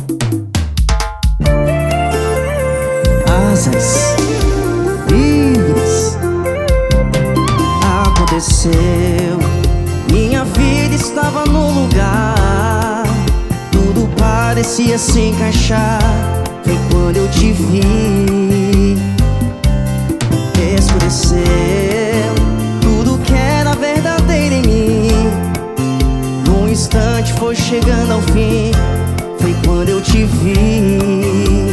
Asas livres. Aconteceu, minha vida estava no lugar, tudo parecia se encaixar. Foi quando eu te vi, escureceu tudo que era verdadeiro em mim. Num instante foi chegando ao fim, foi quando eu te vi.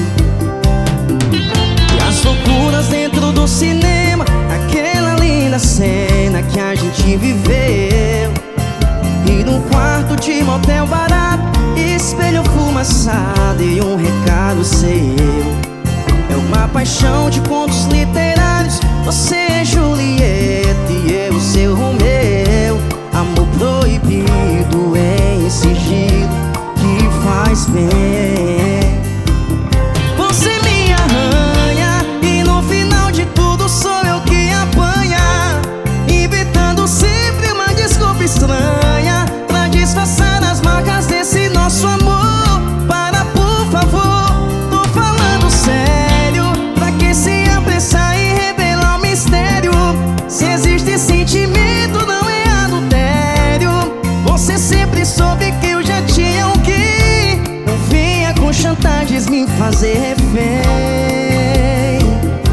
E as loucuras dentro do cinema, aquela linda cena que a gente viveu. E num quarto de motel barato, espelho fumaçado e um recado seu. É uma paixão de contos literários, você é Julieta e eu seu Romeu. Amor proibido em sigilo que faz bem. Você me arranha e no final de tudo sou eu que apanha, inventando sempre uma desculpa estranha pra disfarçar as marcas desse nosso amor. Para, por favor, tô falando sério, pra que se apressar e revelar o mistério? Se existe sentimento, não é adultério. Você sempre soube que eu já tinha o que. Não venha com chantagens me fazer refém.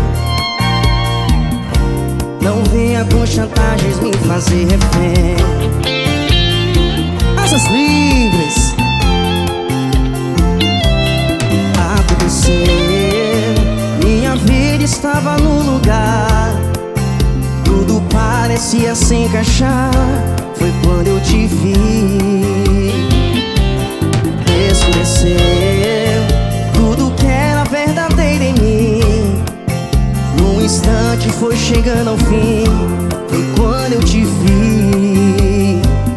Não venha com chantagens me fazer refém. Asas livres. Aconteceu, minha vida estava no lugar, tudo parecia se encaixar. Foi quando eu te vi, escureceu tudo que era verdadeiro em mim. Num instante foi chegando ao fim, foi quando eu te vi.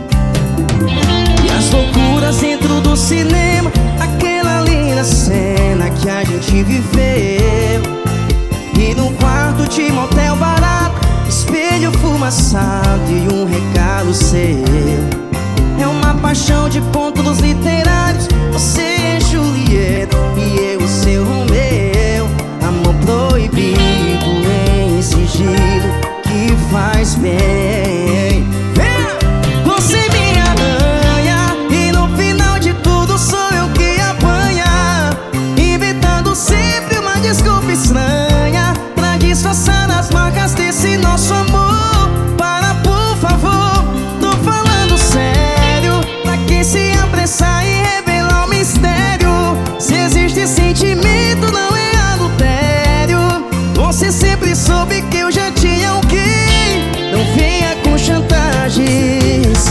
E as loucuras dentro do cinema, aquela linda cena que a gente viveu. E num quarto de motel barato, espelho fumaçado e um recado seu. É uma paixão de contos literários, você é Julieta e eu seu Romeu. Amor proibido em sigilo que faz bem. Você me arranha e no final de tudo sou eu que apanha, inventando sempre uma desculpa estranha pra disfarçar as marcas desse nosso amor. Para, por favor, tô falando sério, pra que se apressar e revelar o mistério? Se existe sentimento, não é adultério. Você sempre soube que eu já tinha o que. Não venha com chantagens.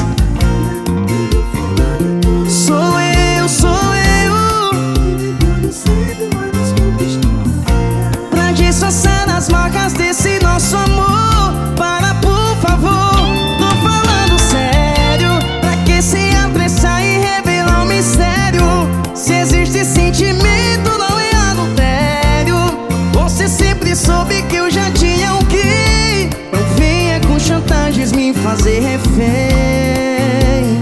Sou eu, pra disfarçar as marcas desse nosso amor. Para, por favor, tô falando sério, pra que se apressar e revelar o mistério? Se existe sentimento, não é adultério. Você sempre soube que eu já tinha o que. Não venha com chantagens me fazer refém.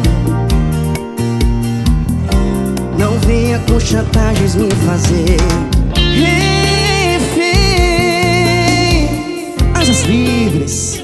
Não venha com chantagens me fazer refém. Asas livres.